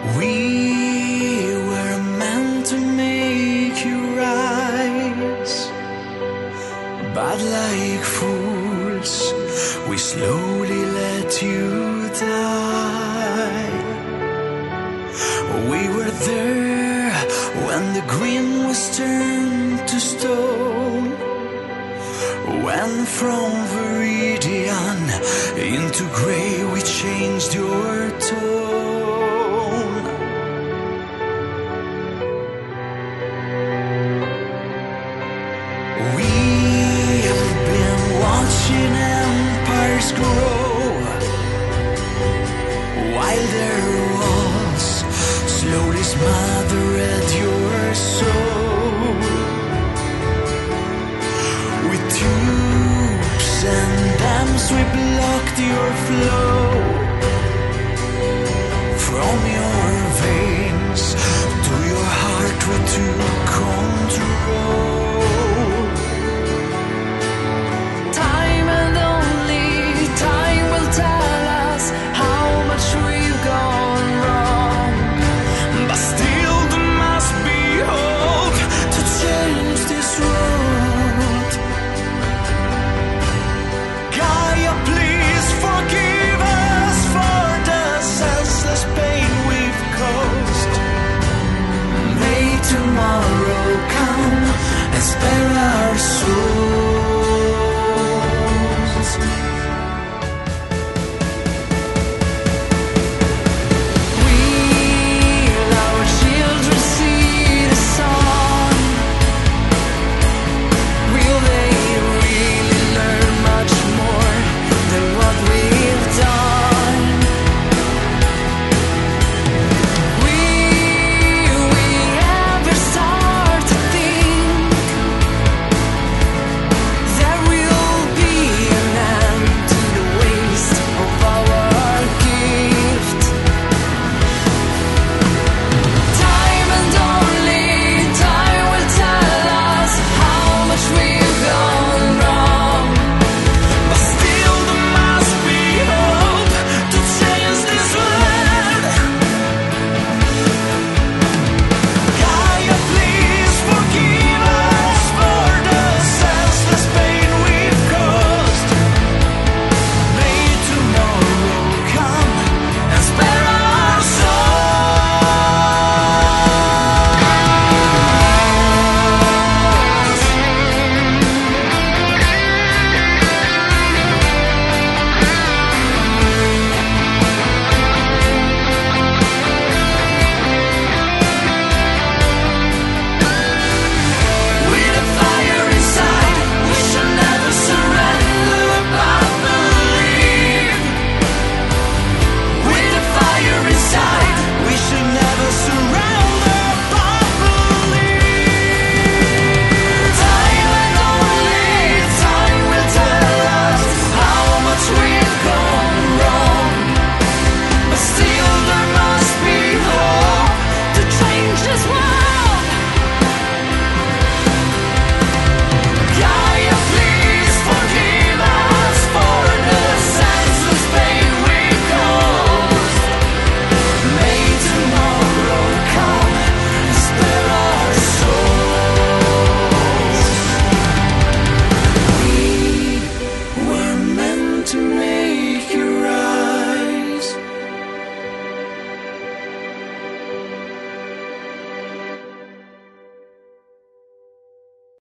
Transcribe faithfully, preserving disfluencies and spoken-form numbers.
We were meant to make you rise, but like fools, we slowly let you die. We were there when the green was turned to stone, when from Viridian into grey we changed your tone. We've been watching empires grow, while their walls slowly smothered your soul. With tubes and dams we blocked your flow, from your veins to your heart we took control.